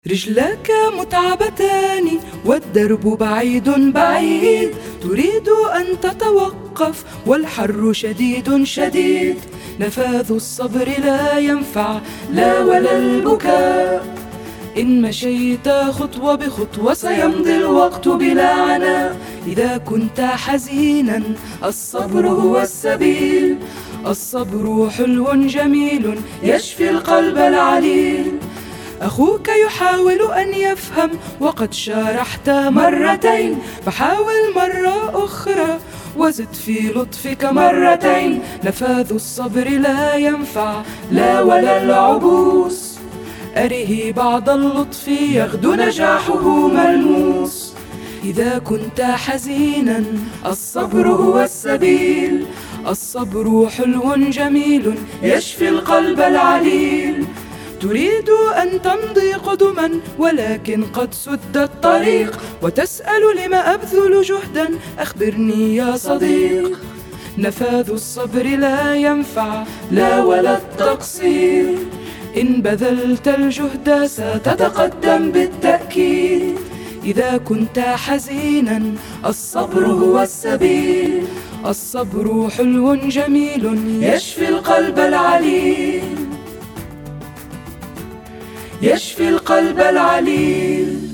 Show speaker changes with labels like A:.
A: رجلاك متعبتان والدرب بعيد بعيد، تريد أن تتوقف والحر شديد شديد. نفاذ الصبر لا ينفع لا ولا البكاء، إن مشيت خطوة بخطوة سيمضي الوقت بلا عناء. إذا كنت حزينا الصبر هو السبيل، الصبر حلو جميل يشفي القلب العليل. أخوك يحاول أن يفهم وقد شارحت مرتين، فحاول مرة أخرى وزد في لطفك مرتين. نفاذ الصبر لا ينفع لا ولا العبوس، أره بعض اللطف يغدو نجاحه ملموس. إذا كنت حزينا الصبر هو السبيل، الصبر حلو جميل يشفي القلب العليل. تريد أن تمضي قدما ولكن قد سد الطريق، وتسأل لم أبذل جهدا، أخبرني يا صديق. نفاذ الصبر لا ينفع لا ولا التقصير، إن بذلت الجهد ستتقدم بالتأكيد. إذا كنت حزينا الصبر هو السبيل، الصبر حلو جميل يشفي القلب العليل، يشفي القلب العليل.